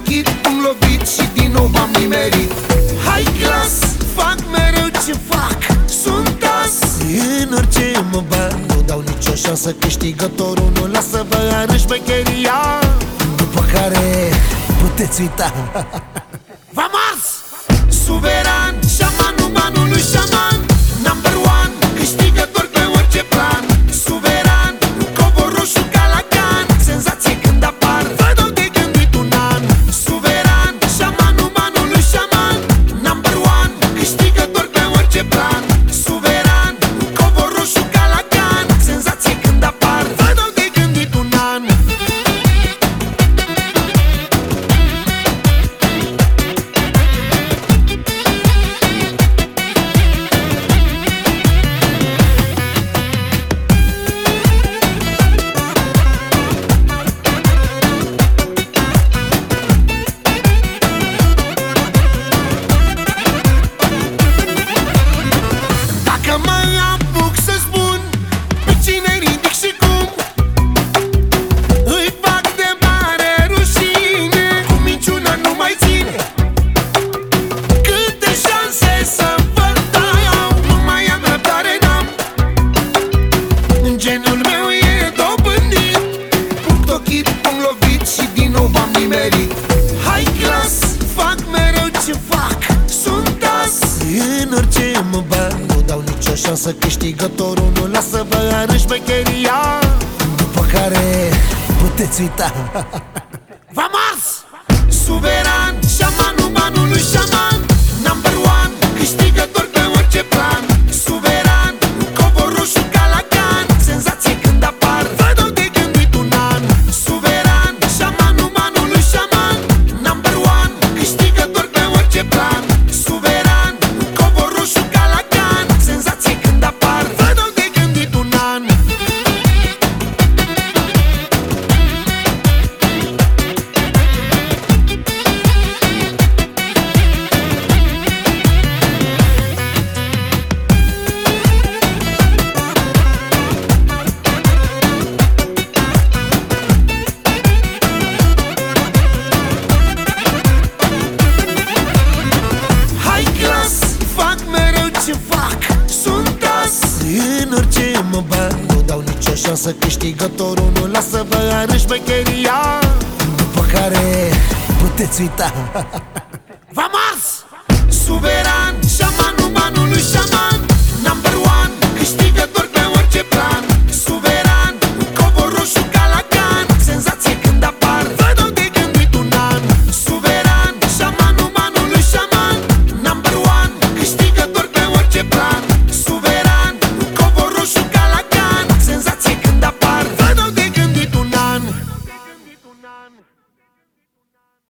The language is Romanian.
ochii cum lovit și din nou m-am nimerit. High class, fac mereu ce fac, sunt as. În orice mă bag, nu dau nicio șansă, câștigătorul nu lasă, vă arăt șmecheria, după care puteți uita. V-am ars! Suveran, șamanul banului șaman, number one, câștigător pe orice plan. Suveran, covor roșu ca la can, senzație când apar, vă dau de gândit un an. Suveran, șamanul banului șaman, number one, câștigător pe orice plan. Suveran, covor roșu ca la can, senzație când apar, vă dau de gândit un an. Dacă mă apuc să spun pe cine ridic și cum, îi fac de mare rușine, cu minciuna nu mai ține. Câte șanse să vă dau, nu mai am răbdare, n-am. Genul meu e dobândit, punct ochii cum lovit și din nou m-am nimerit. High class, fac mereu ce fac, sunt as. În orice mă bag, nu dau nicio șansă, câștigătorul nu lasă, vă arăt șmecheria, după care puteți uita. V-am ars! Suveran, șamanul banului șaman, number one, câștigător pe orice plan. Suveran, covor roșu ca la can, senzație când apar, vă dau de gândit un an. Suveran, șamanul banului șaman, number one, câștigător pe orice plan. Suveran, covor roșu ca la can, senzație când apar, vă dau de gândit un an. High class, fac mereu ce fac, sunt as. În orice mă bag, nu dau nicio șansă, câștigătorul nu lasă, vă arăt șmecheria, după care puteți uita. V-am ars! Suveran, șamanul banului